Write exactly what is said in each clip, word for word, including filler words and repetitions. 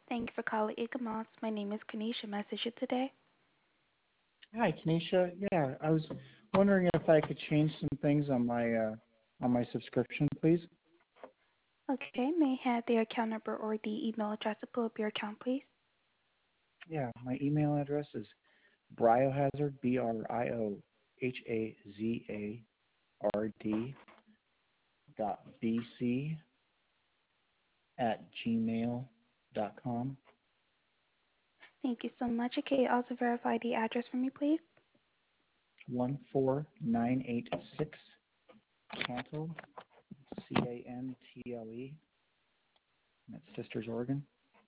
Thank you for calling Ecomos. My name is Kanisha. Message you today. Hi, Kenesha. Yeah, I was wondering if I could change some things on my uh, on my subscription, please. Okay, may I have the account number or the email address to pull up your account, please? Yeah, my email address is biohazard, B R I O H A Z A R D dot B C at gmail dot com. Thank you so much. Okay, also verify the address for me, please. one four nine eight six Cantle, C A N T L E, that's Sisters, Oregon.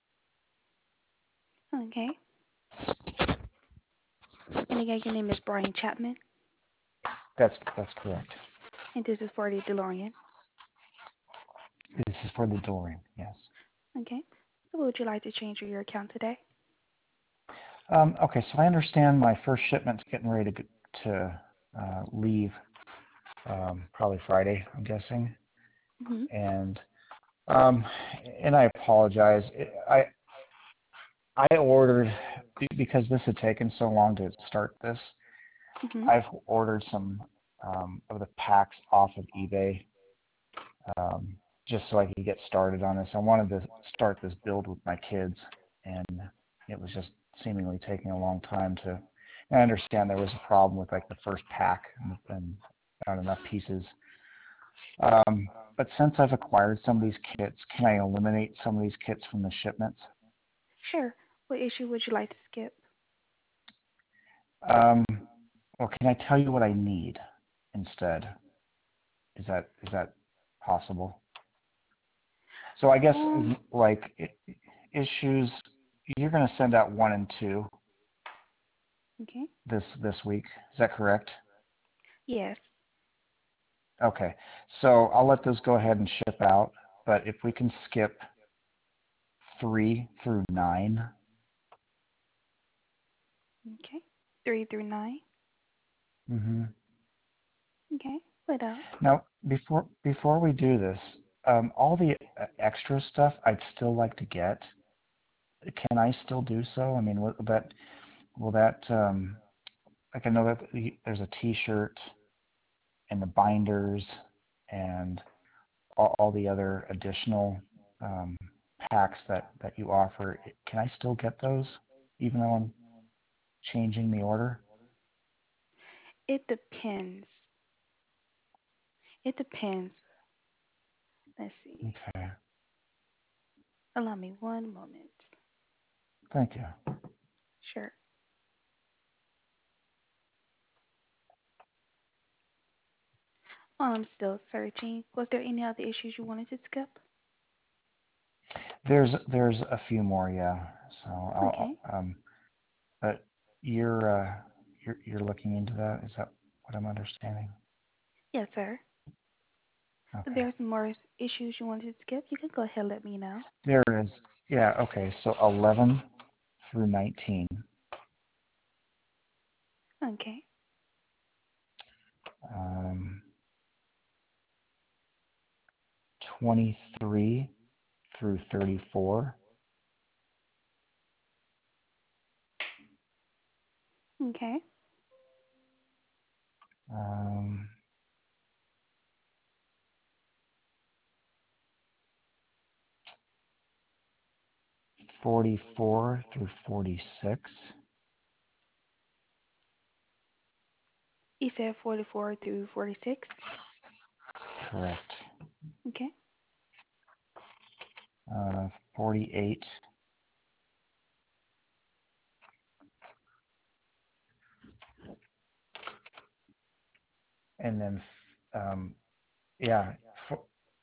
Okay. And again, your name is Brian Chapman, That's that's correct. and this is for the DeLorean. This is for the DeLorean, yes. Okay. So what would you like to change for your account today? Um, okay, so I understand my first shipment's getting ready to to uh, leave um, probably Friday, I'm guessing, Mm-hmm. and um, and I apologize. I I ordered because this had taken so long to start this. Mm-hmm. I've ordered some um, of the packs off of eBay um, just so I could get started on this. I wanted to start this build with my kids, and it was just seemingly taking a long time to. And I understand there was a problem with like the first pack and, and not enough pieces. Um, but since I've acquired some of these kits, can I eliminate some of these kits from the shipments? Sure. What issue would you like to skip? Um, or can I tell you what I need instead? Is that is that possible? So I guess Um. like i- issues, you're going to send out one and two Okay. this this week. Is that correct? Yes. Okay. So I'll let those go ahead and ship out. But if we can skip three through nine. Okay. Three through nine. Mm-hmm. Okay. What else? Now before before we do this, um, all the uh, extra stuff I'd still like to get. Can I still do so? I mean, will that will that um, like I know that the- there's a T-shirt and the binders and all, all the other additional um, packs that, that you offer. Can I still get those even though I'm changing the order? It depends. It depends. Let's see. Okay, Allow me one moment. thank you. Sure. While I'm still searching, was there any other issues you wanted to skip? There's there's a few more, yeah. So Okay. I'll, um, but you're uh, you're you're looking into that. Is that what I'm understanding? Yes, sir. If Okay. there's more issues you wanted to skip, you can go ahead and let me know. There is. Yeah. Okay. So eleven through nineteen. Okay. Um, twenty-three through thirty-four. Okay. Um, forty-four through forty-six. You said forty-four through forty-six. Correct. Okay. Uh, forty-eight. And then, um, yeah, f-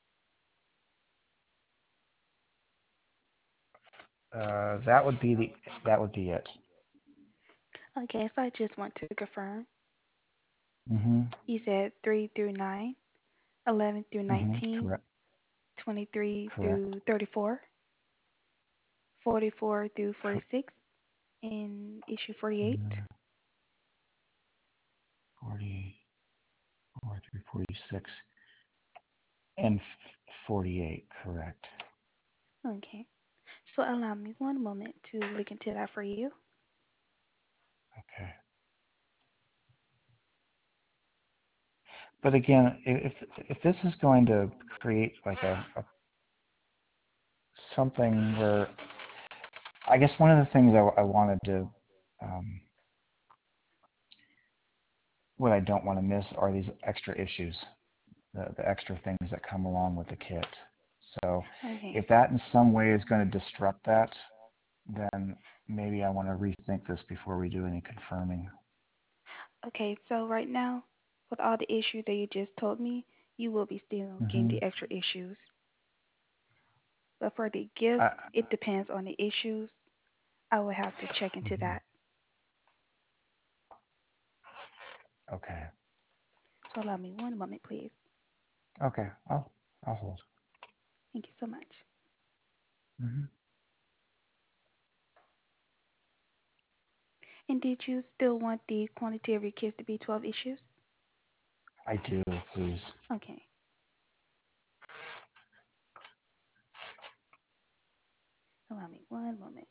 uh, that would be the that would be it. Okay, so I just want to confirm. Mhm. You said three through nine, eleven through Mhm. nineteen, Correct. twenty-three Correct. through thirty-four, forty-four through Cor- forty-six, and issue forty-eight. mm, forty-four through forty-six and f- forty-eight. Correct. Okay. So allow me one moment to look into that for you. Okay. But again, if if this is going to create like a, a something where I guess one of the things I, I wanted to um, what I don't want to miss are these extra issues, the, the extra things that come along with the kit. So Okay. if that in some way is going to disrupt that, then maybe I want to rethink this before we do any confirming. Okay, so right now, with all the issues that you just told me, you will be still getting hmm the extra issues. But for the gifts, I, it depends on the issues. I will have to check into mhm. that. Okay. So allow me one moment, please. Okay. I'll I'll hold. Thank you so much. hmm And did you still want the quantity of your kids to be twelve issues? I do, please. Okay. Allow me one moment.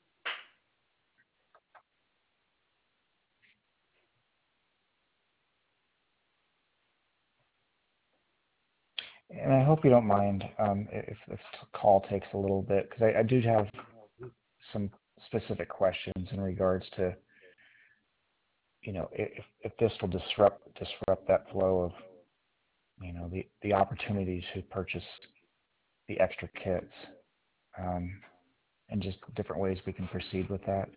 And I hope you don't mind um, if this call takes a little bit, because I, I do have some specific questions in regards to, you know, if, if this will disrupt disrupt that flow of, you know, the, the opportunity to purchase the extra kits, um, and just different ways we can proceed with that.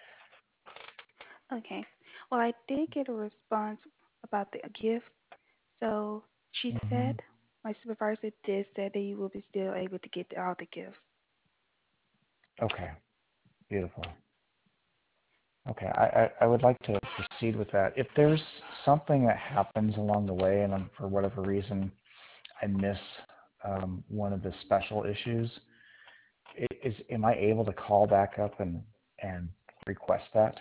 Okay. Well, I did get a response about the gift. So she hmm said, my supervisor did say that you will be still able to get all the gifts. Okay, beautiful. Okay, I, I, I would like to proceed with that. If there's something that happens along the way, and um, for whatever reason I miss um, one of the special issues, i- is am I able to call back up and and request that?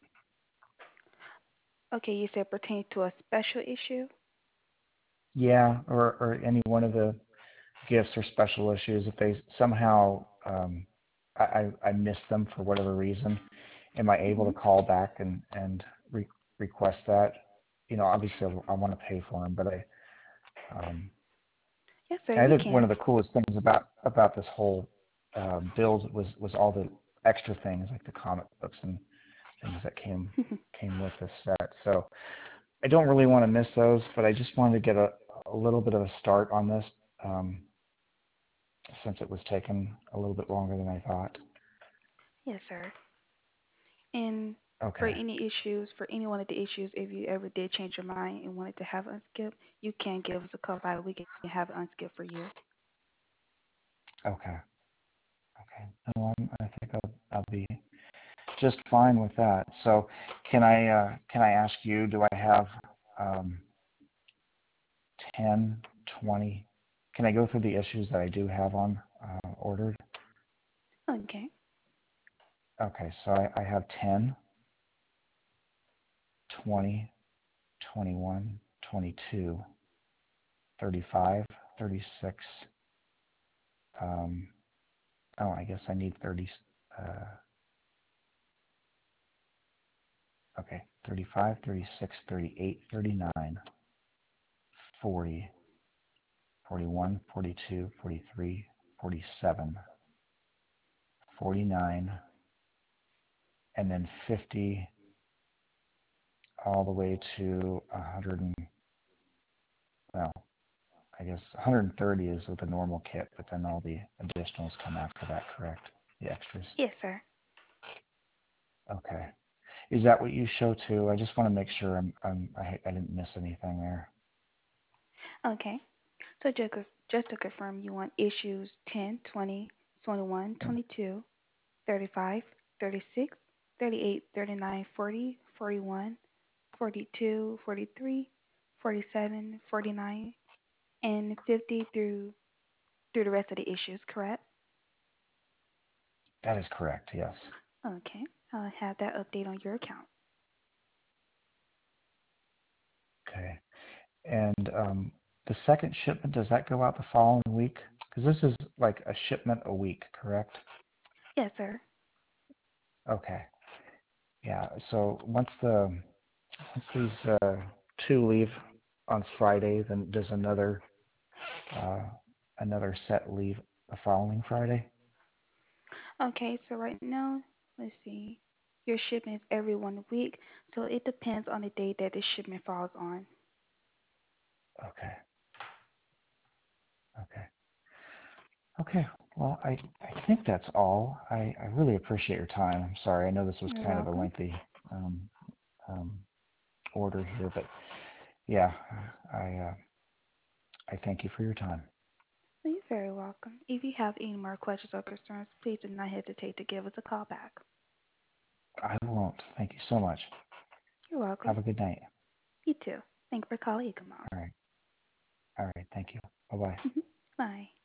Okay, you said pertain to a special issue? Yeah, or or any one of the gifts or special issues, if they somehow um, I, I I miss them for whatever reason, am I able Mm-hmm. to call back and and re- request that? You know, obviously I, I want to pay for them, but I um, Yes, sir, I you think one can. of the coolest things about about this whole uh, build was was all the extra things like the comic books and things that came came with this set. So I don't really want to miss those, but I just wanted to get a, a little bit of a start on this um, since it was taking a little bit longer than I thought. Yes, sir. And for Okay, any issues, for any one of the issues, if you ever did change your mind and wanted to have it unskip, you can give us a call back. We can have it unskip for you. okay, okay. No, I'm, I think I'll, I'll be just fine with that. So can I uh, can I ask you? Do I have um, ten, twenty? Can I go through the issues that I do have on uh, ordered? Okay. Okay, so I, I have ten, twenty, twenty-one, twenty-two, thirty-five, thirty-six. Um, oh, I guess I need thirty. Uh, okay, thirty-five, thirty-six, thirty-eight, thirty-nine, forty, forty-one, forty-two, forty-three, forty-seven, forty-nine, and then fifty all the way to one hundred and, well, I guess one hundred thirty is with the normal kit, but then all the additionals come after that, correct? The extras. Yes, sir. Okay. Is that what you show too? I just want to make sure I'm, I'm I, I didn't miss anything there. Okay. So just, just to confirm, you want issues ten, twenty, twenty-one, twenty-two, thirty-five, thirty-six, thirty-eight, thirty-nine, forty, forty-one, forty-two, forty-three, forty-seven, forty-nine, and fifty through through the rest of the issues, correct? That is correct, yes. Okay. I'll have that update on your account. Okay. And um, the second shipment, does that go out the following week? Because this is like a shipment a week, correct? Yes, sir. Okay. Yeah. So once the once these uh, two leave on Friday, then does another uh, another set leave the following Friday? Okay, so right now, let's see. Your shipment is every one week, so it depends on the day that the shipment falls on. Okay. Okay. Okay. Well, I, I think that's all. I, I really appreciate your time. I'm sorry. I know this was You're kind of a welcome. lengthy um, um, order here, but yeah, I uh, I thank you for your time. Well, you're very welcome. If you have any more questions or concerns, please do not hesitate to give us a call back. I won't. Thank you so much. You're welcome. Have a good night. You too. Thank you for calling Ecomos. All right. All right. Thank you. Bye bye. Mhm. Bye.